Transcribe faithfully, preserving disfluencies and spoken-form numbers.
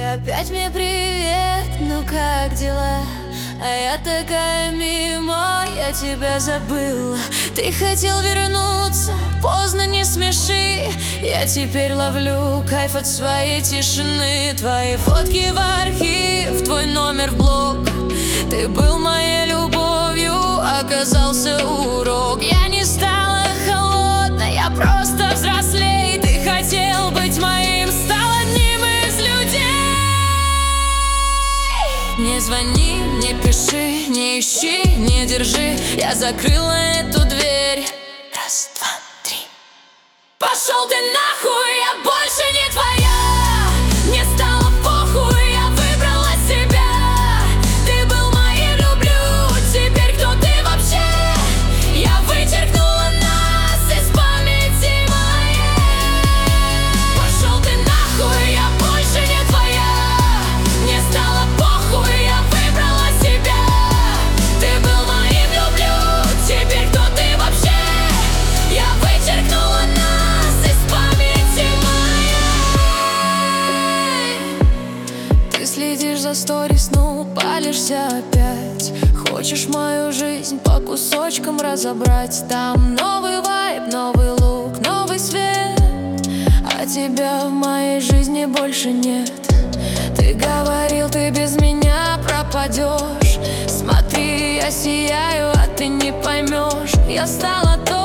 опять мне привет, ну как дела? А я такая мимо, я тебя забыла. Ты хотел вернуться, поздно, не смеши. Я теперь ловлю кайф от своей тишины. Твои фотки в архив, твой номер в блог. Ты был моей любовью, оказался урок. Я не стала холодной, я просто взрослей. Ты хотел быть моим, стал одним из людей. Не звони, не пиши, не ищи, не держи. Я закрыла эту дверь. Раз, два, три. Пошел ты нахуй, я больше не твоя. Мне стало похуй, я выбрала себя. Ты был моим, люблю, теперь кто ты вообще? Я вычеркнула нас из памяти моей. Пошел ты нахуй, я больше не твоя. Мне стало похуй, я выбрала себя. Ты был моим, люблю, теперь кто ты вообще? Я вычеркнула нас из памяти моей. Ты следишь за сторис, ну палишься опять. Хочешь мою жизнь по кусочкам разобрать. Там новый вайб, новый лук, новый свет. А тебя в моей жизни больше нет. Ты говорил, ты без меня пропадешь. Смотри, я сияю, а ты не поймешь. Я стала той,